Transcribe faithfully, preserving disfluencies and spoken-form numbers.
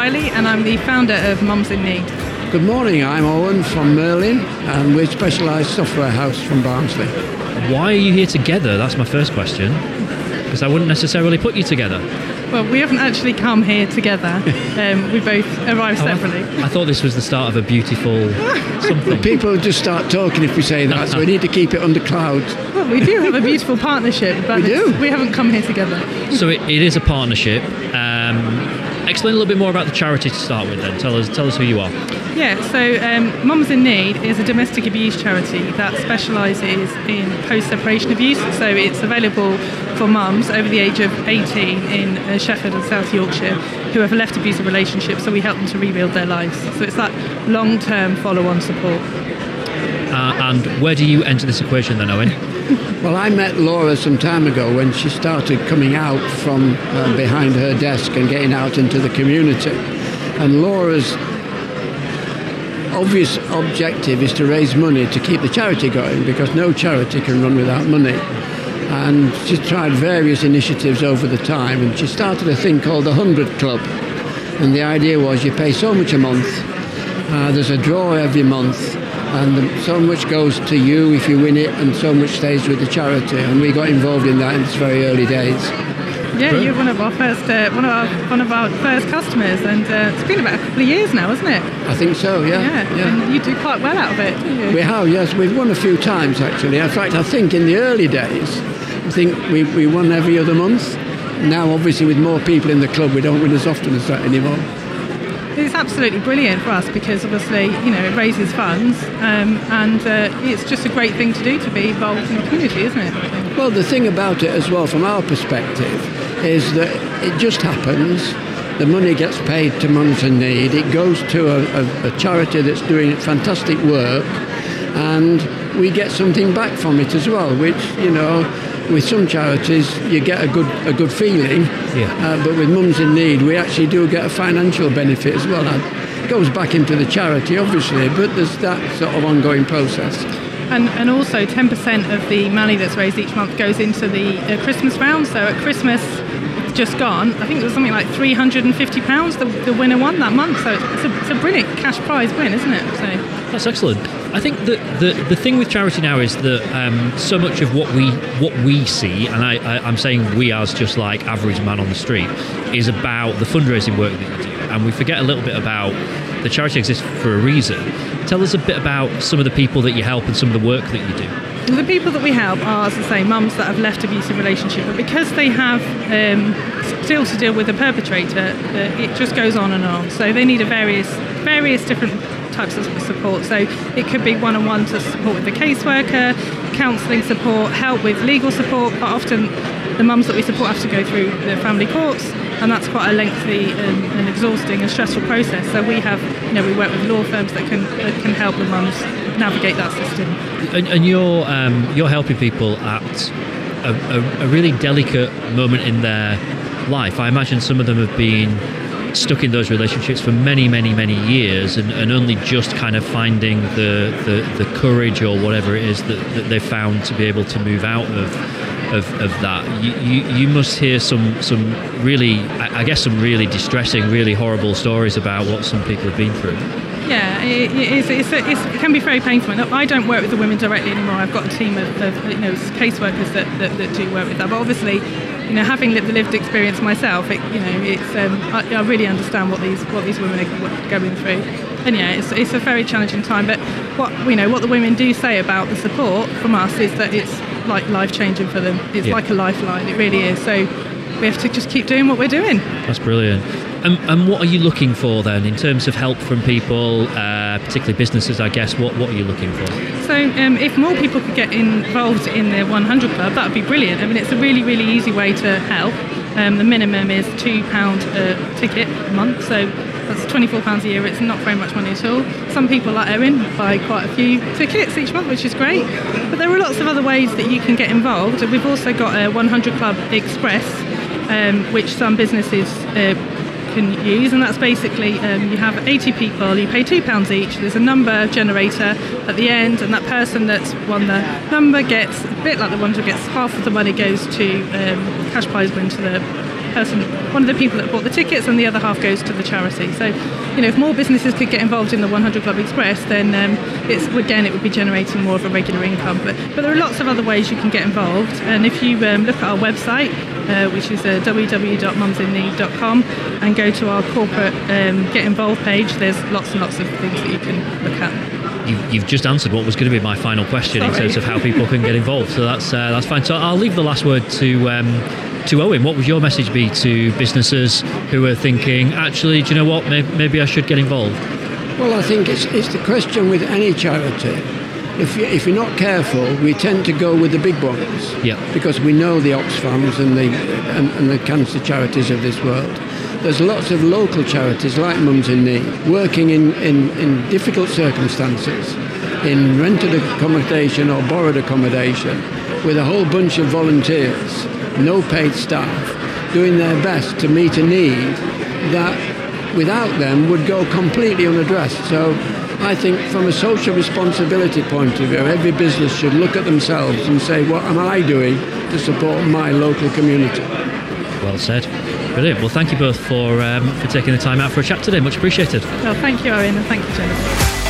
Riley, and I'm the founder of Mums in Need. Good morning, I'm Owen from Merlin, and we're a specialised software house from Barnsley. Why are you here together? That's my first question, because I wouldn't necessarily put you together. Well, we haven't actually come here together. Um, we both arrived Oh, I, separately. I thought this was the start of a beautiful something. People just start talking if we say that, so we need to keep it under clouds. Well, we do have a beautiful partnership, but We do? it's- we haven't come here together. So it, it is a partnership. Um, explain a little bit more about the charity to start with then. Tell us, tell us who you are. Yeah, so um, Mums in Need is a domestic abuse charity that specialises in post-separation abuse. So it's available for mums over the age of eighteen in uh, Sheffield and South Yorkshire who have left abusive relationships, so we help them to rebuild their lives. So it's that long-term follow-on support. Uh, and where do you enter this equation then, Owen? Well, I met Laura some time ago when she started coming out from uh, behind her desk and getting out into the community. And Laura's obvious objective is to raise money to keep the charity going, because no charity can run without money. And she's tried various initiatives over the time, and she started a thing called the Hundred Club. And the idea was you pay so much a month, uh, there's a draw every month, and the, so much goes to you if you win it, and so much stays with the charity. And we got involved in that in its very early days. Yeah, you're one of our first, uh, one of our one of our first customers, and uh, it's been about a couple of years now, hasn't it? I think so, yeah. Yeah, and you do quite well out of it, don't you? We have, yes. We've won a few times, actually. In fact, I think in the early days, I think we, we won every other month. Now, obviously, with more people in the club, we don't win as often as that anymore. It's absolutely brilliant for us because obviously, you know, it raises funds, um, and uh, it's just a great thing to do to be involved in the community, isn't it? Well, the thing about it as well, from our perspective, is that it just happens. The money gets paid to Mums in Need. It goes to a, a, a charity that's doing fantastic work, and we get something back from it as well, which, you know, with some charities you get a good a good feeling, Yeah. uh, but with Mums in Need we actually do get a financial benefit as well. Now, it goes back into the charity, obviously, but there's that sort of ongoing process. And, and also ten percent of the money that's raised each month goes into the uh, Christmas round. So at Christmas, just gone, I think it was something like three hundred fifty pounds the, the winner won that month. So it's a, it's a brilliant cash prize win, isn't it? So That's excellent. I think that the, the thing with charity now is that um, so much of what we what we see, and I, I, I'm saying we as just like average man on the street, is about the fundraising work that you do. And we forget a little bit about the charity exists for a reason. Tell us a bit about some of the people that you help and some of the work that you do. the people that we help are, as I say, mums that have left abusive relationship, but because they have um, still to deal with a perpetrator, uh, it just goes on and on. So they need a various various different types of support. So it could be one-on-one to support with the caseworker, counselling support, help with legal support. Quite often the mums that we support have to go through the family courts, and that's quite a lengthy and, and exhausting and stressful process. So we have, you know, we work with law firms that can that can help the mums navigate that system. And, and you're um, you're helping people at a, a, a really delicate moment in their life. I imagine some of them have been stuck in those relationships for many, many, many years, and, and only just kind of finding the, the, the courage or whatever it is that, that they've found to be able to move out of of, of that. You, you you must hear some some really, I guess, some really distressing, really horrible stories about what some people have been through. Yeah, it, it's, it's, it's, it can be very painful. And I don't work with the women directly anymore. I've got a team of, of you know caseworkers that, that, that do work with that. But obviously, you know, having lived the lived experience myself, it, you know, it's um, I, I really understand what these what these women are going through. And yeah, it's it's a very challenging time. But what you know, what the women do say about the support from us is that it's like life changing for them. It's yeah. like a lifeline. It really is. So we have to just keep doing what we're doing. That's brilliant. And, and what are you looking for then in terms of help from people, uh, particularly businesses, I guess? What what are you looking for? So um, if more people could get involved in the one hundred Club, that would be brilliant. I mean, it's a really, really easy way to help. Um, the minimum is two pounds a ticket a month, so that's twenty-four pounds a year. It's not very much money at all. Some people, like Erin, buy quite a few tickets each month, which is great. But there are lots of other ways that you can get involved. And we've also got a one hundred Club Express, um, which some businesses uh, can use, and that's basically um, you have eighty people, you pay two pounds each, there's a number generator at the end, and that person that's won the number gets, a bit like the one who gets half of the money goes to um, cash prize win to the person, one of the people that bought the tickets, and the other half goes to the charity. So, you know, if more businesses could get involved in the one hundred Club Express, then um, it's again it would be generating more of a regular income. But but there are lots of other ways you can get involved, and if you um, look at our website, uh, which is uh, w w w dot mums in need dot com, and go to our corporate um, get involved page, there's lots and lots of things that you can look at. You've, you've just answered what was going to be my final question Sorry. in terms of how people can get involved. So that's uh, that's fine. So I'll leave the last word to um, to Owen. What would your message be to businesses who are thinking, actually, do you know what, maybe, maybe I should get involved? Well, I think it's, it's the question with any charity. If, you, if you're not careful, we tend to go with the big ones. Yeah. Because we know the Oxfams and the, and, and the cancer charities of this world. There's lots of local charities like Mums in Need working in, in, in difficult circumstances, in rented accommodation or borrowed accommodation, with a whole bunch of volunteers, no paid staff, doing their best to meet a need that without them would go completely unaddressed. So I think from a social responsibility point of view, every business should look at themselves and say, what am I doing to support my local community? Well said. Brilliant. Well, thank you both for um, for taking the time out for a chat today. Much appreciated. Well, thank you, Owen, and thank you, Jennifer.